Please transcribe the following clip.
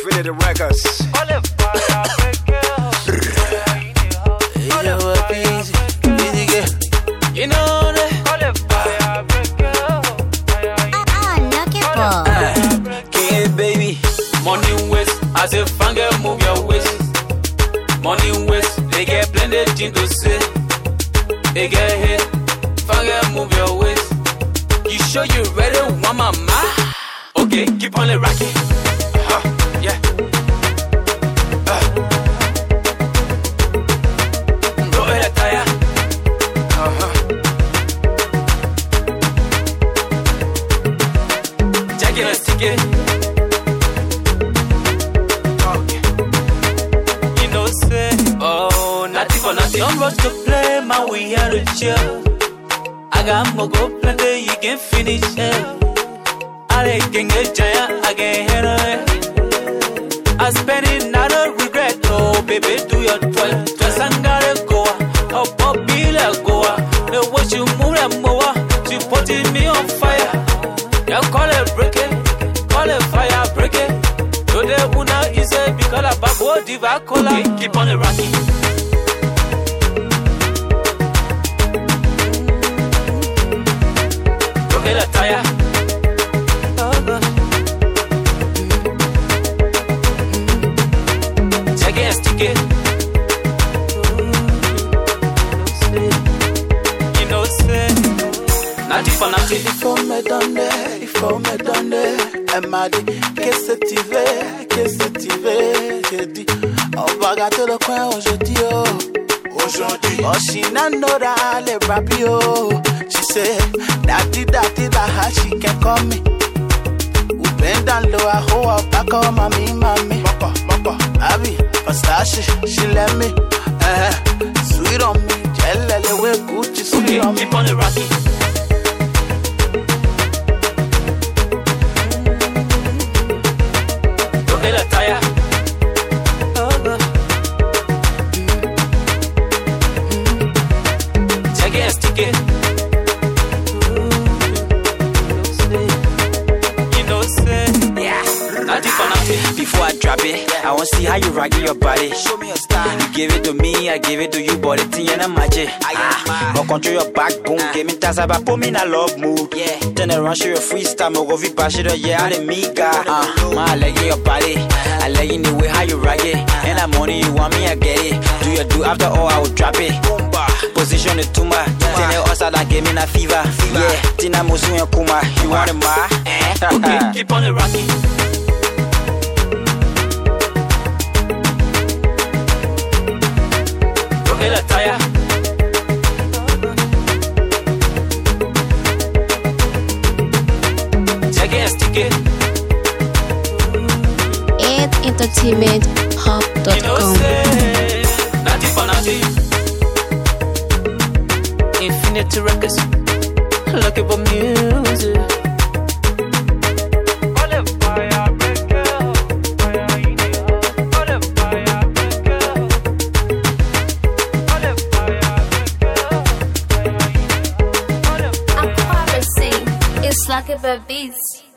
Infinity Records. You know that. Kid baby. Morning waist, as a finger move your waist. Morning waist, they get plenty things to say. They get hit, finger move your waist. You sure you ready, one mama? Okay, keep on the rocking. Yeah. Go ahead, attire. Jacket and stick it. Oh, nothing for nothing. Don't rush to play, man, we here to chill. I got more go plenty, you can finish it. I can get giant, I can handle it. I spend it, not a regret. Oh, baby, do your 12. Just and gotta go. Oh, Bobby, let go. The way you move that mower, she putting me on fire. Yeah, call it break it, call it fire, break it. Today, una is a because I babo diva cola. Keep on the rocking. Rocket a tire. Check it and stick it. You know, say, nothing for nothing. Il faut me donner. Elle m'a dit, qu'est-ce que tu veux, j'ai dit, on va gâter le coin aujourd'hui, aujourd'hui. Oh, she not know that I rap yo. She said, daddy, that she can call me. We bend down low, I hold her back on mommy. Mama, Abby, Versace, she let me, sweet on me, jelly, with Gucci, sweet on me. Keep on the rocking. Before I drop it, I want to see how you rock your body. Show me your style. You give it to me, I give it to you, but it's in a magic. But control your backbone, give me time, but put me in a love mood. Yeah. Turn around, show your freestyle, go vi bash it, yeah, I didn't meet God. I like your body, I like in the way how you rock it. And that money you want me, I get it. Do you do after all, I will drop it. Position it to my, tell you also that give me a fever. Yeah, Tina Musu and Kuma, you want it, ma? Okay, keep on the rocking. Tire. Check it and stick it. Entertainmenthub.com. You know, say, nothing for nothing. Infinity Records. Looking for music. It's like a beats.